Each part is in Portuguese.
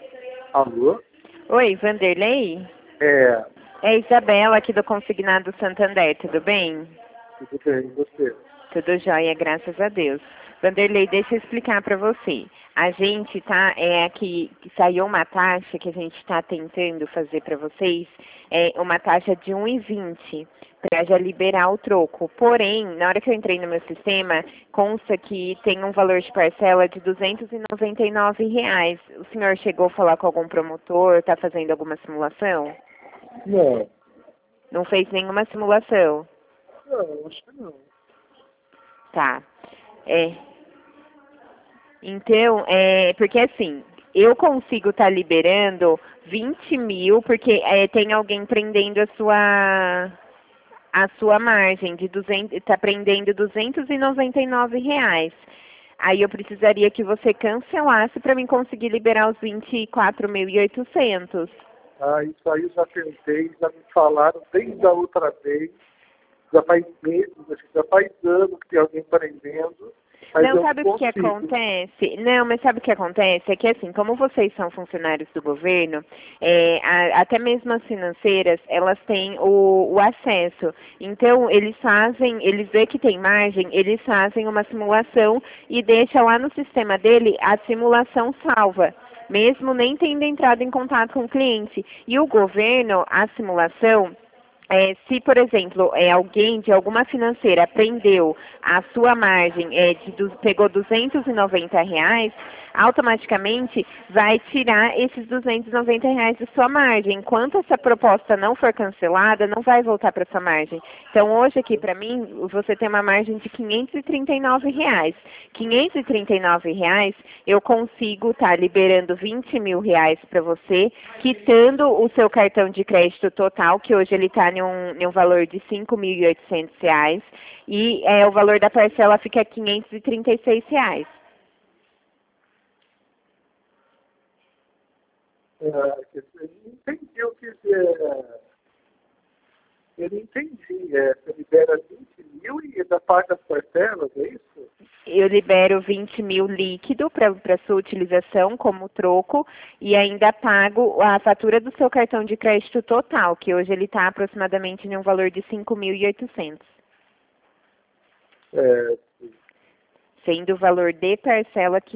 Alô? Oi, Vanderlei? É, É Isabela aqui do Consignado Santander, tudo bem? tudo bem, e você? Tudo jóia, graças a Deus. Vanderlei, deixa eu explicar para você. A gente aqui, saiu uma taxa que a gente está tentando fazer para vocês, uma taxa de 1,20 para já liberar o troco. Porém, na hora que eu entrei no meu sistema, consta que tem um valor de parcela de R$ 299. O senhor chegou a falar com algum promotor, está fazendo alguma simulação? Não, Não fez nenhuma simulação? não, acho que não. Tá. É. Então, porque assim, eu consigo estar liberando 20 mil, porque tem alguém prendendo a sua margem de 200, está prendendo R$ 299. Aí eu precisaria que você cancelasse para mim conseguir liberar os 24.800. Ah, isso aí eu já tentei, já me falaram desde a outra vez, já faz meses, acho que já faz anos que tem alguém prendendo, mas Não, eu sabe não o que consigo. acontece? Não, mas sabe o que acontece? É que assim, como vocês são funcionários do governo, até mesmo as financeiras, elas têm o acesso. Então, eles veem que tem margem, eles fazem uma simulação e deixam lá no sistema dele a simulação salva, mesmo nem tendo entrado em contato com o cliente. E o governo, a simulação, se, por exemplo, alguém de alguma financeira prendeu a sua margem, pegou R$ 290, automaticamente vai tirar esses R$ 290 da sua margem. Enquanto essa proposta não for cancelada, não vai voltar para sua margem. Então, hoje aqui, para mim, você tem uma margem de R$ 539. R$ 539, eu consigo estar liberando R$ 20 mil para você, quitando o seu cartão de crédito total, que hoje ele está em um valor de R$ 5.800, e o valor da parcela fica R$ 536. Eu não entendi o que eu não entendi. Você libera 20 mil e ainda paga as parcelas, é isso? Eu libero 20 mil líquido para sua utilização como troco e ainda pago a fatura do seu cartão de crédito total, que hoje ele está aproximadamente em um valor de 5.800, É, sendo o valor de parcela R$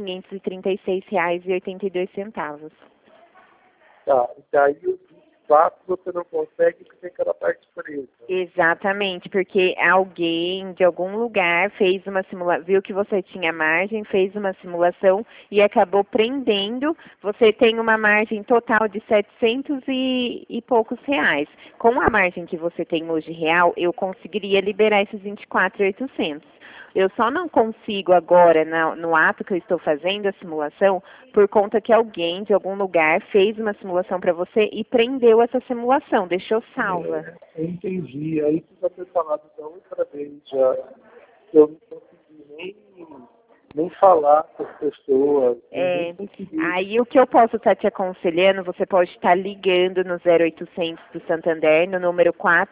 536,82. tá. E daí os 24 você não consegue porque tem aquela parte presa. Exatamente, porque alguém de algum lugar fez uma simulação, viu que você tinha margem, fez uma simulação e acabou prendendo. Você tem uma margem total de 700 e poucos reais. Com a margem que você tem hoje real, eu conseguiria liberar esses 24.800. Eu só não consigo agora, no ato que eu estou fazendo a simulação, por conta que alguém de algum lugar fez uma simulação para você e prendeu essa simulação, deixou salva. Eu entendi. Aí você já foi falado da outra vez, já. Eu não consegui nem falar com as pessoas, nem consegui. Aí o que eu posso estar te aconselhando, você pode estar ligando no 0800 do Santander, no número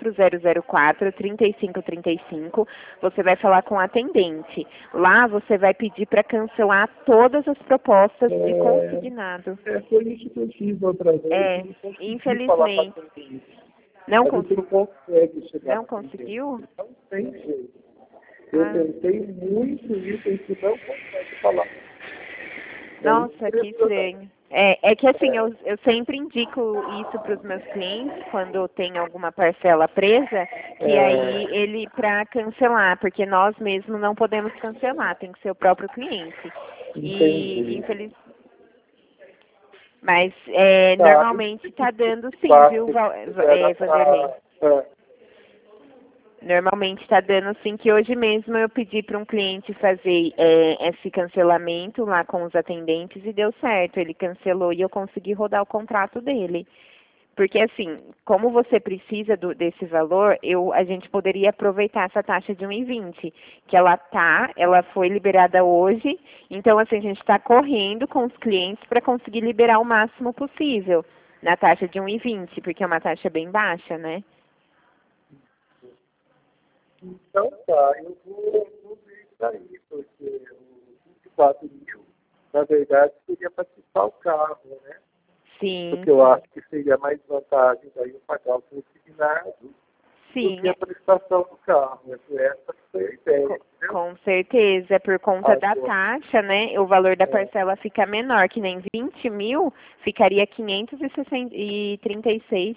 4004-3535. Você vai falar com o atendente. Lá você vai pedir para cancelar todas as propostas de consignado. Foi isso que eu fiz outra vez. Eu não consegui Infelizmente. falar com a gente. Não, A gente não consegue chegar. não conseguiu? Não tem jeito. Eu tentei muito isso, a gente não consegue falar. Nossa, que estranho. É que assim, eu sempre indico isso para os meus clientes, quando tem alguma parcela presa, que aí ele para cancelar, porque nós mesmos não podemos cancelar, tem que ser o próprio cliente. E infelizmente. Mas normalmente está dando sim, viu, Vanderlei? Normalmente está dando sim, que hoje mesmo eu pedi para um cliente fazer esse cancelamento lá com os atendentes e deu certo. Ele cancelou e eu consegui rodar o contrato dele. Porque assim, como você precisa desse valor, a gente poderia aproveitar essa taxa de 1,20, que ela foi liberada hoje, então assim, a gente está correndo com os clientes para conseguir liberar o máximo possível na taxa de 1,20, porque é uma taxa bem baixa, né? Então tá, eu vou ver isso aí, porque o 24 mil, na verdade, seria para quitar o carro, né? Sim. Porque eu acho que seria mais vantagem daí eu pagar o consignado do que a prestação do carro. Essa foi a ideia. Com certeza, por conta da Agora, taxa, né? O valor da parcela fica menor, que nem 20 mil, ficaria 536.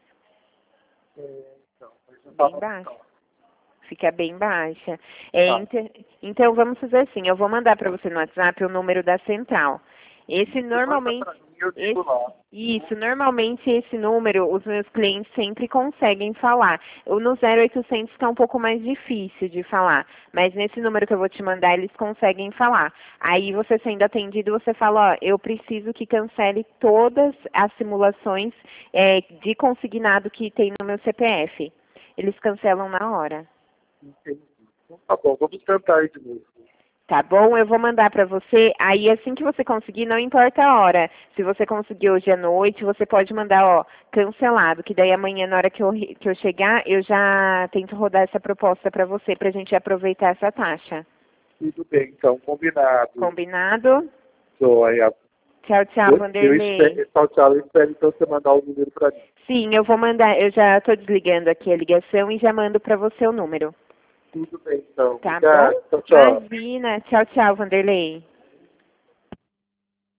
então, mas eu Bem tava baixa. então. Fica bem baixa. Então, vamos fazer assim, eu vou mandar para você no WhatsApp o número da central. Esse normalmente... normalmente esse número, os meus clientes sempre conseguem falar. No 0800 está um pouco mais difícil de falar, mas nesse número que eu vou te mandar, eles conseguem falar. Aí você sendo atendido, você fala, ó, eu preciso que cancele todas as simulações de consignado que tem no meu CPF. Eles cancelam na hora. Entendi. Então, tá bom, vamos tentar de novo. Tá bom? Eu vou mandar para você. Aí, assim que você conseguir, não importa a hora. Se você conseguir hoje à noite, você pode mandar, ó, cancelado. Que daí amanhã, na hora que eu chegar, eu já tento rodar essa proposta para você, pra gente aproveitar essa taxa. Tudo bem, então, combinado. Combinado? Joia. Tchau, tchau, Vanderlei. Tchau, tchau. Eu espero então você mandar o número para mim. Sim, eu vou mandar. Eu já estou desligando aqui a ligação e já mando para você o número. Tudo bem, então. Tá Obrigado. bom? Tchau, tchau. Imagina. Tchau, tchau, Vanderlei.